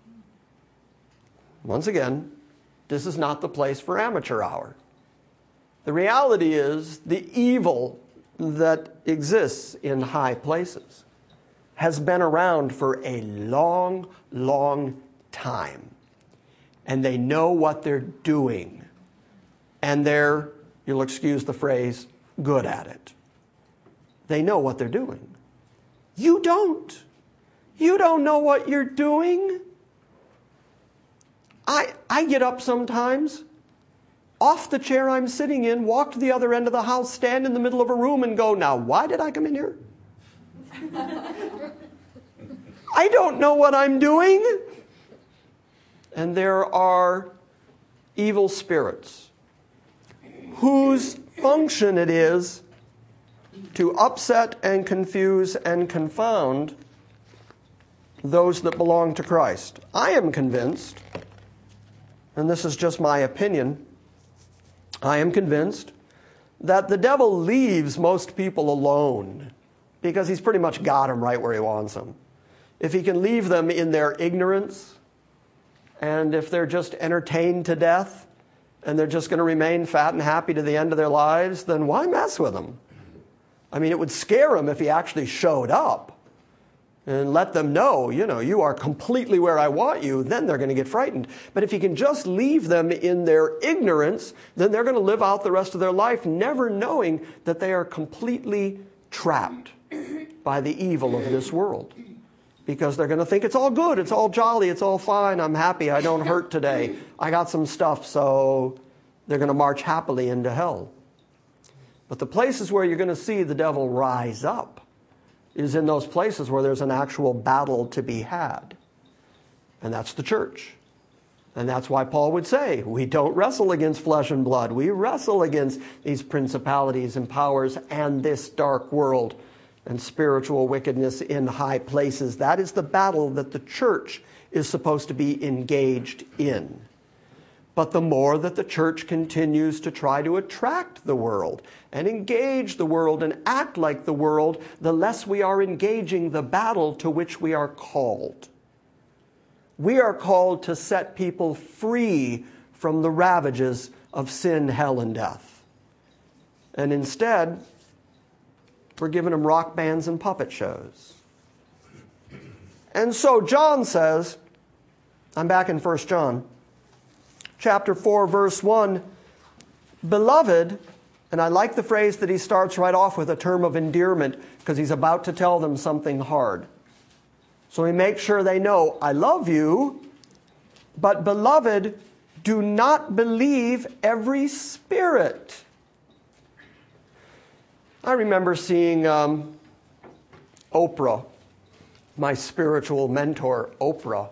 Once again, this is not the place for amateur hour. The reality is the evil that exists in high places has been around for a long, long time. And they know what they're doing. And they're, you'll excuse the phrase, good at it. They know what they're doing. You don't. You don't know what you're doing. I, I get up sometimes off the chair I'm sitting in, walk to the other end of the house, stand in the middle of a room and go, now, why did I come in here? I don't know what I'm doing. And there are evil spirits whose function it is to upset and confuse and confound those that belong to Christ. I am convinced, and this is just my opinion, I am convinced that the devil leaves most people alone because he's pretty much got them right where he wants them. If he can leave them in their ignorance, and if they're just entertained to death, and they're just going to remain fat and happy to the end of their lives, then why mess with them? I mean, it would scare them if he actually showed up and let them know, you know, you are completely where I want you, then they're going to get frightened. But if he can just leave them in their ignorance, then they're going to live out the rest of their life never knowing that they are completely trapped by the evil of this world. Because they're going to think it's all good, it's all jolly, it's all fine, I'm happy, I don't hurt today, I got some stuff, so they're going to march happily into hell. But the places where you're going to see the devil rise up is in those places where there's an actual battle to be had. And that's the church. And that's why Paul would say, we don't wrestle against flesh and blood, we wrestle against these principalities and powers and this dark world and spiritual wickedness in high places. That is the battle that the church is supposed to be engaged in. But the more that the church continues to try to attract the world and engage the world and act like the world, the less we are engaging the battle to which we are called. We are called to set people free from the ravages of sin, hell, and death. And instead, we're giving them rock bands and puppet shows. And so John says, I'm back in First John, chapter four, verse one, beloved, and I like the phrase that he starts right off with a term of endearment because he's about to tell them something hard. So he makes sure they know, I love you, but beloved, do not believe every spirit. I remember seeing um, Oprah, my spiritual mentor, Oprah.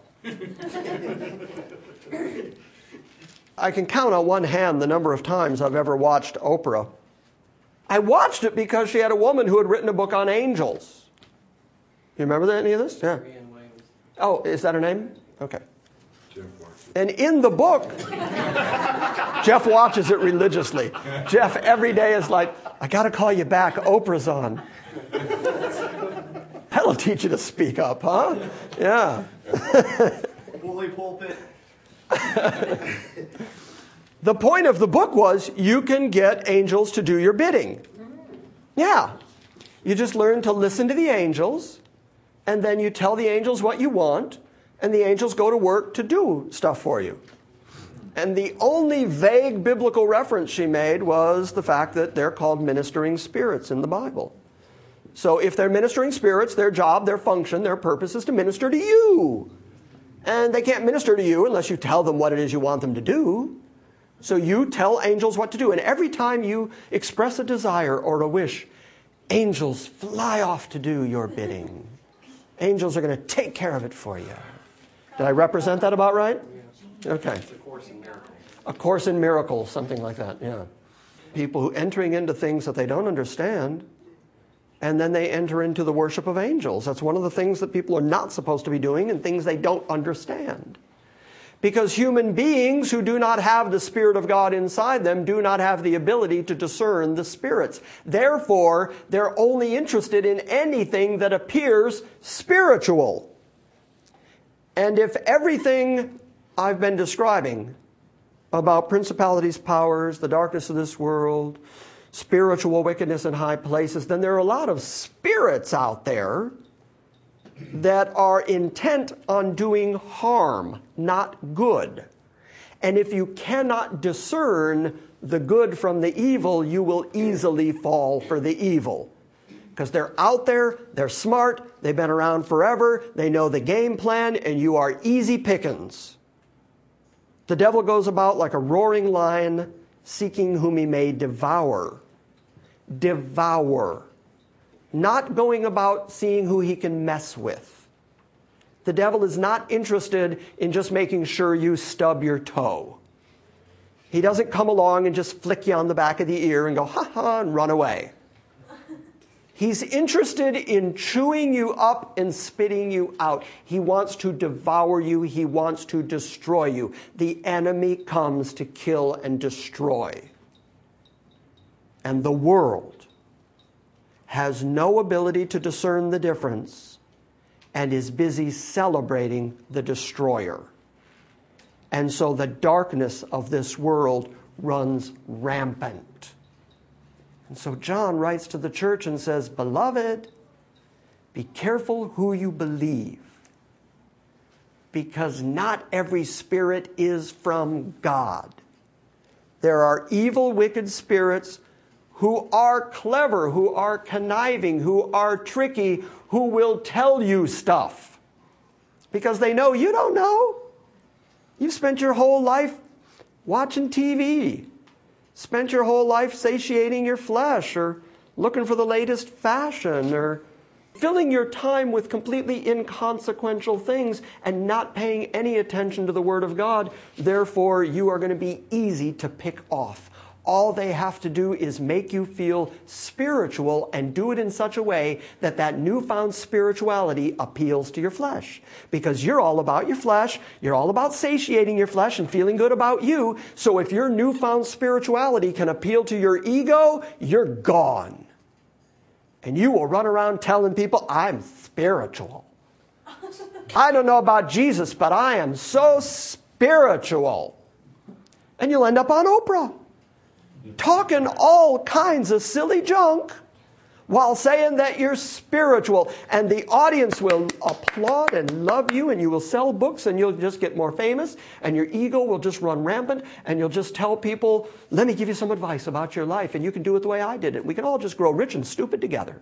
I can count on one hand the number of times I've ever watched Oprah. I watched it because she had a woman who had written a book on angels. You remember any of this? Yeah. Oh, is that her name? Okay. And in the book, Jeff watches it religiously. Jeff every day is like, I got to call you back. Oprah's on. That'll teach you to speak up, huh? Yeah. Bully pulpit. The point of the book was you can get angels to do your bidding. Yeah. You just learn to listen to the angels, and then you tell the angels what you want, and the angels go to work to do stuff for you. And the only vague biblical reference she made was the fact that they're called ministering spirits in the Bible. So if they're ministering spirits, their job, their function, their purpose is to minister to you. And they can't minister to you unless you tell them what it is you want them to do. So you tell angels what to do. And every time you express a desire or a wish, angels fly off to do your bidding. Angels are going to take care of it for you. Did I represent that about right? Okay. It's a Course in Miracles. A Course in Miracles, something like that, yeah. People who entering into things that they don't understand, and then they enter into the worship of angels. That's one of the things that people are not supposed to be doing and things they don't understand. Because human beings who do not have the Spirit of God inside them do not have the ability to discern the spirits. Therefore, they're only interested in anything that appears spiritual. And if everything I've been describing about principalities, powers, the darkness of this world, spiritual wickedness in high places, then there are a lot of spirits out there that are intent on doing harm, not good. And if you cannot discern the good from the evil, you will easily fall for the evil. Because they're out there, they're smart, they've been around forever, they know the game plan, and you are easy pickings. The devil goes about like a roaring lion, seeking whom he may devour. Devour. Not going about seeing who he can mess with. The devil is not interested in just making sure you stub your toe. He doesn't come along and just flick you on the back of the ear and go, ha ha, and run away. He's interested in chewing you up and spitting you out. He wants to devour you. He wants to destroy you. The enemy comes to kill and destroy. And the world has no ability to discern the difference and is busy celebrating the destroyer. And so the darkness of this world runs rampant. And so John writes to the church and says, "Beloved, be careful who you believe, because not every spirit is from God. There are evil, wicked spirits who are clever, who are conniving, who are tricky, who will tell you stuff because they know you don't know. You've spent your whole life watching T V, spent your whole life satiating your flesh or looking for the latest fashion or filling your time with completely inconsequential things and not paying any attention to the Word of God. Therefore, you are going to be easy to pick off. All they have to do is make you feel spiritual and do it in such a way that that newfound spirituality appeals to your flesh. Because you're all about your flesh. You're all about satiating your flesh and feeling good about you. So if your newfound spirituality can appeal to your ego, you're gone. And you will run around telling people, I'm spiritual. I don't know about Jesus, but I am so spiritual. And you'll end up on Oprah, talking all kinds of silly junk while saying that you're spiritual. And the audience will applaud and love you, and you will sell books, and you'll just get more famous, and your ego will just run rampant, and you'll just tell people, let me give you some advice about your life, and you can do it the way I did it. We can all just grow rich and stupid together.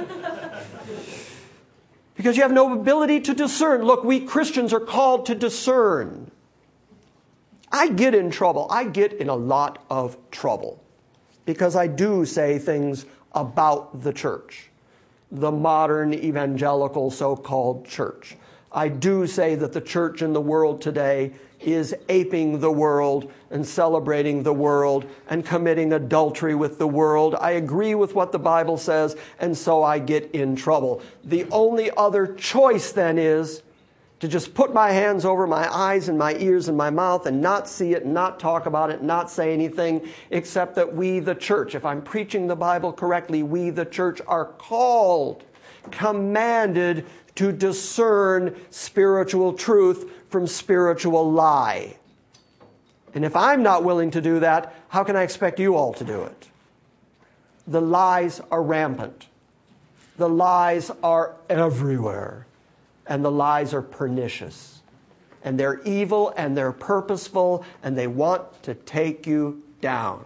Because you have no ability to discern. Look, we Christians are called to discern. I get in trouble. I get in a lot of trouble because I do say things about the church, the modern evangelical so-called church. I do say that the church in the world today is aping the world and celebrating the world and committing adultery with the world. I agree with what the Bible says, and so I get in trouble. The only other choice then is to just put my hands over my eyes and my ears and my mouth and not see it, not talk about it, not say anything, except that we, the church, if I'm preaching the Bible correctly, we, the church, are called, commanded to discern spiritual truth from spiritual lie. And if I'm not willing to do that, how can I expect you all to do it? The lies are rampant. The lies are everywhere. And the lies are pernicious. And they're evil and they're purposeful and they want to take you down.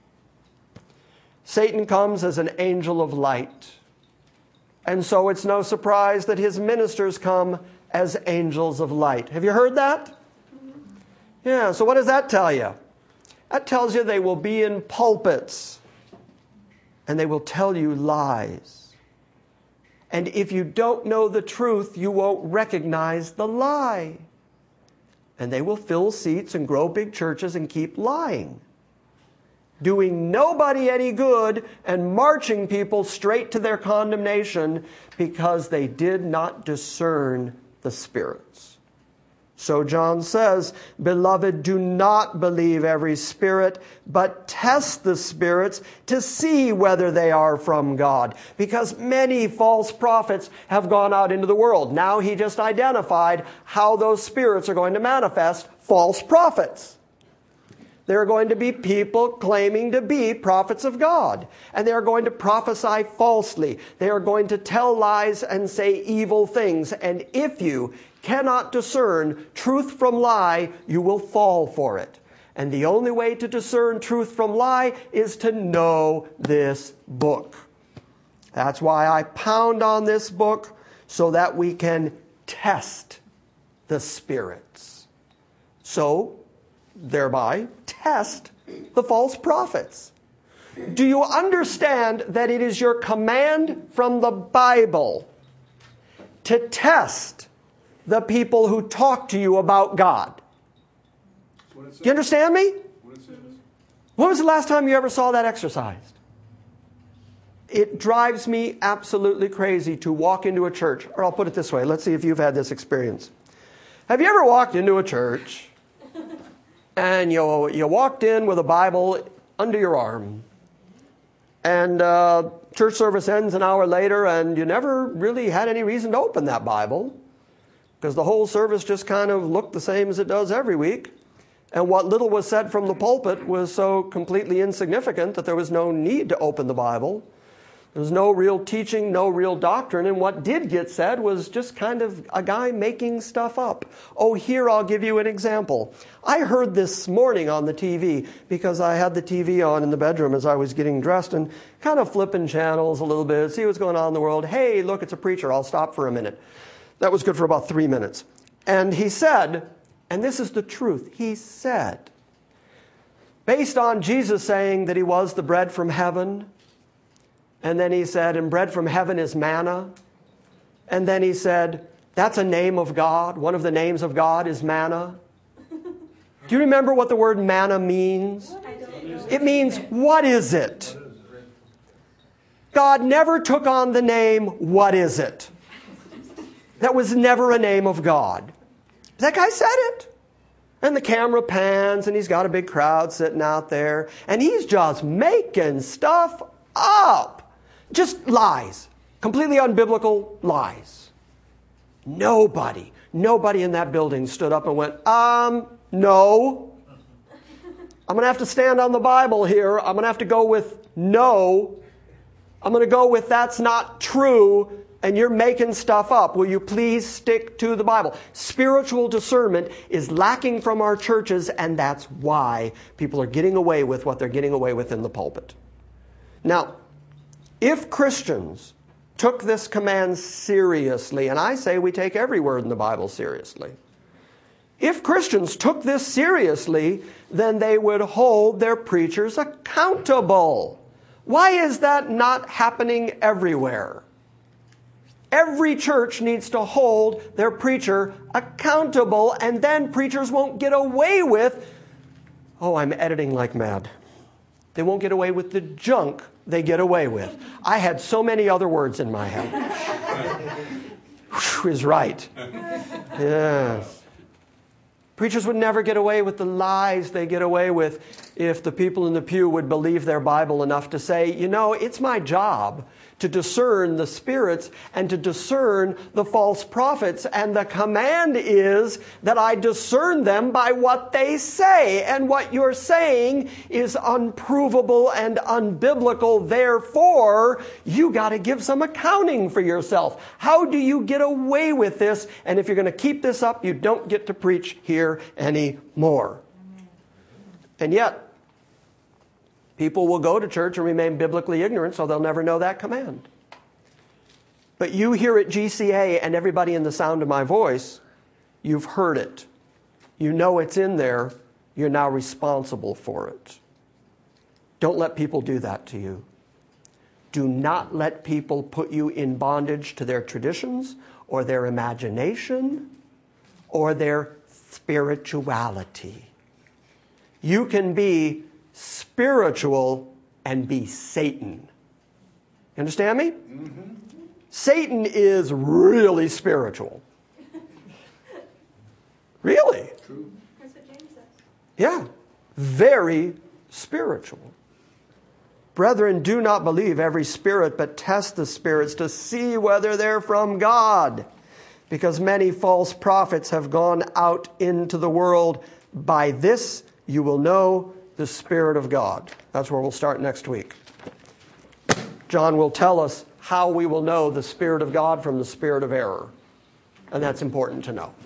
Satan comes as an angel of light. And so it's no surprise that his ministers come as angels of light. Have you heard that? Yeah, so what does that tell you? That tells you they will be in pulpits and they will tell you lies. And if you don't know the truth, you won't recognize the lie. And they will fill seats and grow big churches and keep lying, doing nobody any good and marching people straight to their condemnation because they did not discern the spirits. So John says, "Beloved, do not believe every spirit, but test the spirits to see whether they are from God." Because many false prophets have gone out into the world. Now he just identified how those spirits are going to manifest false prophets. There are going to be people claiming to be prophets of God. And they are going to prophesy falsely. They are going to tell lies and say evil things. And if you cannot discern truth from lie, you will fall for it. And the only way to discern truth from lie is to know this book. That's why I pound on this book, so that we can test the spirits. So, thereby, test the false prophets? Do you understand that it is your command from the Bible to test the people who talk to you about God? Do you understand me? When was the last time you ever saw that exercised? It drives me absolutely crazy to walk into a church. Or I'll put it this way. Let's see if you've had this experience. Have you ever walked into a church and you, you walked in with a Bible under your arm, and uh, church service ends an hour later and you never really had any reason to open that Bible because the whole service just kind of looked the same as it does every week, and what little was said from the pulpit was so completely insignificant that there was no need to open the Bible. There was no real teaching, no real doctrine, and what did get said was just kind of a guy making stuff up. Oh, here I'll give you an example. I heard this morning on the T V, because I had the T V on in the bedroom as I was getting dressed and kind of flipping channels a little bit, see what's going on in the world. Hey, look, it's a preacher. I'll stop for a minute. That was good for about three minutes. And he said, and this is the truth, he said, based on Jesus saying that he was the bread from heaven, and then he said, and bread from heaven is manna. And then he said, that's a name of God. One of the names of God is manna. Do you remember what the word manna means? It means, what is it? God never took on the name, what is it? That was never a name of God. That guy said it. And the camera pans, and he's got a big crowd sitting out there, and he's just making stuff up. Just lies. Completely unbiblical lies. Nobody, nobody in that building stood up and went, um, no. I'm going to have to stand on the Bible here. I'm going to have to go with no. I'm going to go with that's not true, and you're making stuff up. Will you please stick to the Bible? Spiritual discernment is lacking from our churches, and that's why people are getting away with what they're getting away with in the pulpit. Now, if Christians took this command seriously, and I say we take every word in the Bible seriously, if Christians took this seriously, then they would hold their preachers accountable. Why is that not happening everywhere? Every church needs to hold their preacher accountable, and then preachers won't get away with, oh, I'm editing like mad. They won't get away with the junk they get away with. I had so many other words in my head. Is right. Yes. Preachers would never get away with the lies they get away with if the people in the pew would believe their Bible enough to say, you know, it's my job to discern the spirits and to discern the false prophets. And the command is that I discern them by what they say. And what you're saying is unprovable and unbiblical. Therefore, you got to give some accounting for yourself. How do you get away with this? And if you're going to keep this up, you don't get to preach here anymore. And yet, people will go to church and remain biblically ignorant, so they'll never know that command. But you here at G C A and everybody in the sound of my voice, you've heard it. You know it's in there. You're now responsible for it. Don't let people do that to you. Do not let people put you in bondage to their traditions or their imagination or their spirituality. You can be spiritual and be Satan. You understand me? Mm-hmm. Satan is really spiritual. Really? True. That's what James says. Yeah. Very spiritual. Brethren, do not believe every spirit, but test the spirits to see whether they're from God. Because many false prophets have gone out into the world. By this you will know the Spirit of God. That's where we'll start next week. John will tell us how we will know the Spirit of God from the spirit of error. And that's important to know.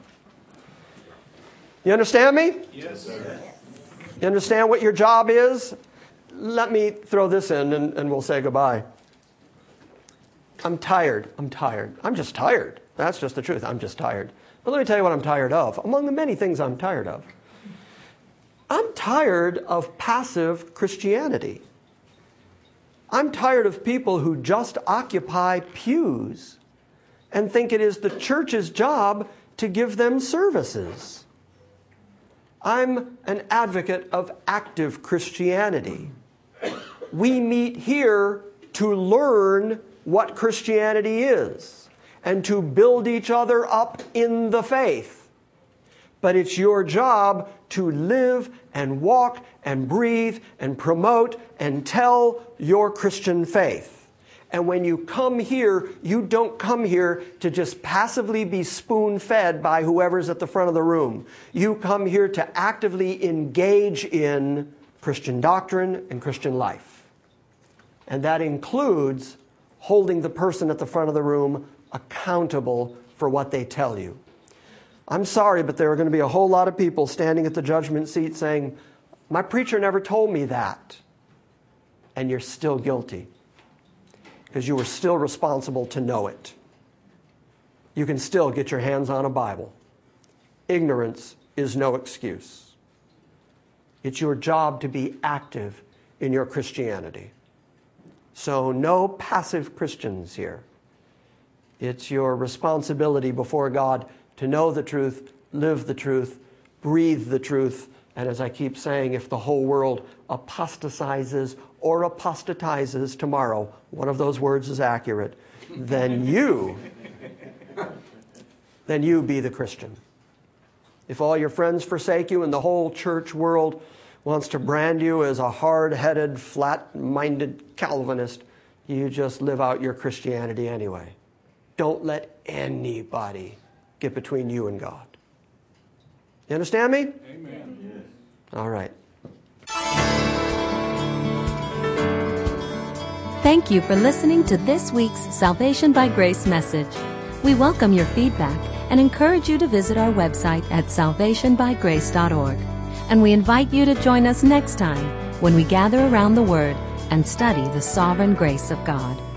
You understand me? Yes, sir. You understand what your job is? Let me throw this in and, and we'll say goodbye. I'm tired. I'm tired. I'm just tired. That's just the truth. I'm just tired. But let me tell you what I'm tired of. Among the many things I'm tired of, I'm tired of passive Christianity. I'm tired of people who just occupy pews and think it is the church's job to give them services. I'm an advocate of active Christianity. We meet here to learn what Christianity is and to build each other up in the faith. But it's your job to live and walk and breathe and promote and tell your Christian faith. And when you come here, you don't come here to just passively be spoon-fed by whoever's at the front of the room. You come here to actively engage in Christian doctrine and Christian life. And that includes holding the person at the front of the room accountable for what they tell you. I'm sorry, but there are going to be a whole lot of people standing at the judgment seat saying, my preacher never told me that. And you're still guilty, because you were still responsible to know it. You can still get your hands on a Bible. Ignorance is no excuse. It's your job to be active in your Christianity. So no passive Christians here. It's your responsibility before God to know the truth, live the truth, breathe the truth, and as I keep saying, if the whole world apostatizes or apostatizes tomorrow, one of those words is accurate, then you, then you be the Christian. If all your friends forsake you and the whole church world wants to brand you as a hard-headed, flat-minded Calvinist, you just live out your Christianity anyway. Don't let anybody get between you and God. You understand me? Amen. Yes. All right. Thank you for listening to this week's Salvation by Grace message. We welcome your feedback and encourage you to visit our website at salvation by grace dot org. And we invite you to join us next time when we gather around the Word and study the sovereign grace of God.